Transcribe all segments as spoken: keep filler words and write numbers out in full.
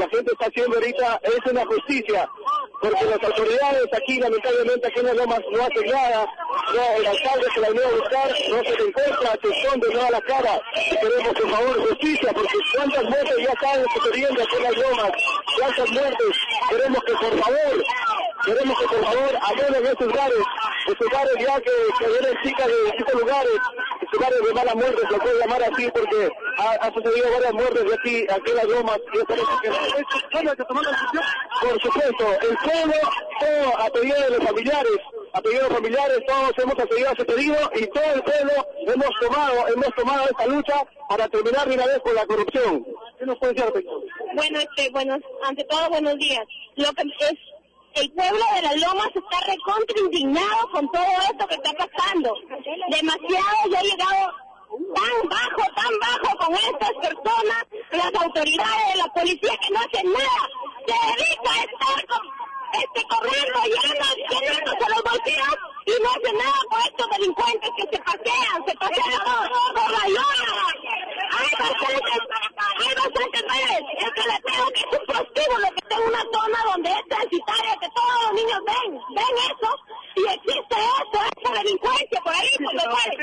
la gente está haciendo ahorita es una justicia, porque las autoridades aquí, lamentablemente, aquí en Las Lomas no hacen nada, no, el alcalde se la vino a buscar, no se le encuentra, se esconde, no a la cara, y queremos, por favor, justicia, porque cuántas muertes ya están sucediendo aquí en Las Lomas, cuántas muertes, queremos que, por favor, queremos que, por favor, aborden estos lugares, estos lugares ya que, que vienen chicas de estos lugares, estos lugares de mala muerte, se puede llamar así, porque ha, ha sucedido varias muertes de aquí, aquí en Las Lomas, y es por eso que hay que tomar la decisión. Por supuesto, el pueblo, todo a pedido de los familiares, a pedido de los familiares, todos hemos accedido a ese pedido, y todo el pueblo hemos tomado, hemos tomado esta lucha para terminar de una vez con la corrupción. ¿Qué nos puede decir? Bueno, este, bueno, ante todo, buenos días. Lo que es, el pueblo de Las Lomas está recontra indignado con todo esto que está pasando. Demasiado ya ha llegado tan bajo, tan bajo con estas personas, las autoridades, la policía que no hacen nada, se dedica a estar con, este, corriendo, llenando, llenándose los bolsillos y no hacen nada con estos delincuentes que se pasean, se pasean por, por la lona. Hay bastantes, hay bastantes redes, es que les tengo que es un prostíbulo que está en una zona donde es transitaria, que todos los niños ven, ven eso, y existe eso, esa delincuencia por ahí, por lo cual,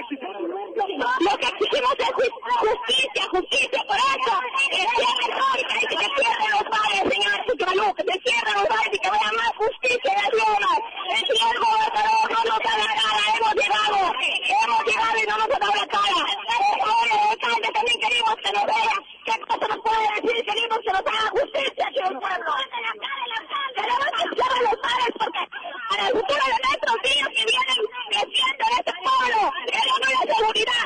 lo que exigimos es justicia, justicia por eso, que cierren fábricas y que se cierren los bares, señor Chicalu, que se cierren los bares y que vaya más justicia en las lomas. El señor gobernador no nos da la cara, hemos llegado, hemos llegado y no nos ha dado la cara. Ahora el alcalde también queremos que nos vea, que cosa nos puede decir, queremos que nos haga justicia aquí en el pueblo. Queremos que cierren los bares porque para el futuro de nuestros niños que vienen creciendo en este pueblo, queremos la seguridad.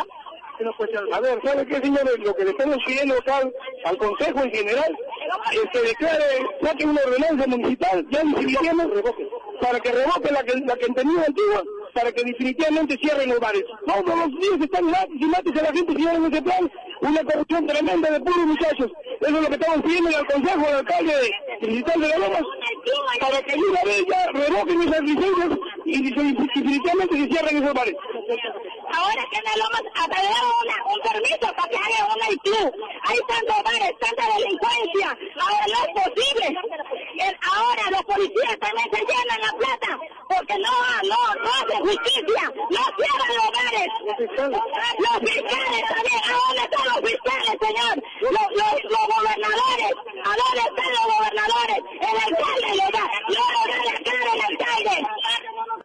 A ver, ¿sabe qué, señores? Lo que le estamos pidiendo acá al, al Consejo en general es que declare, saque una ordenanza municipal, ya definitivamente, para que revoque la que, la que tenía antigua, para que definitivamente cierren los bares. Todos los días están mates y mates a la gente, cierren ese plan, una corrupción tremenda de puros muchachos. Eso es lo que estamos pidiendo al Consejo, al alcalde distrital de Las Lomas, para que una vez ya revoquen esas licencias y definitivamente se cierren esos bares. Ahora que en Las Lomas apagaron una, un permiso para que haga una I T U. Hay tantos bares, tanta delincuencia. Ahora no es posible. El, ahora los policías también se llenan la plata porque no, no, no hacen justicia. No cierran los bares. Los fiscales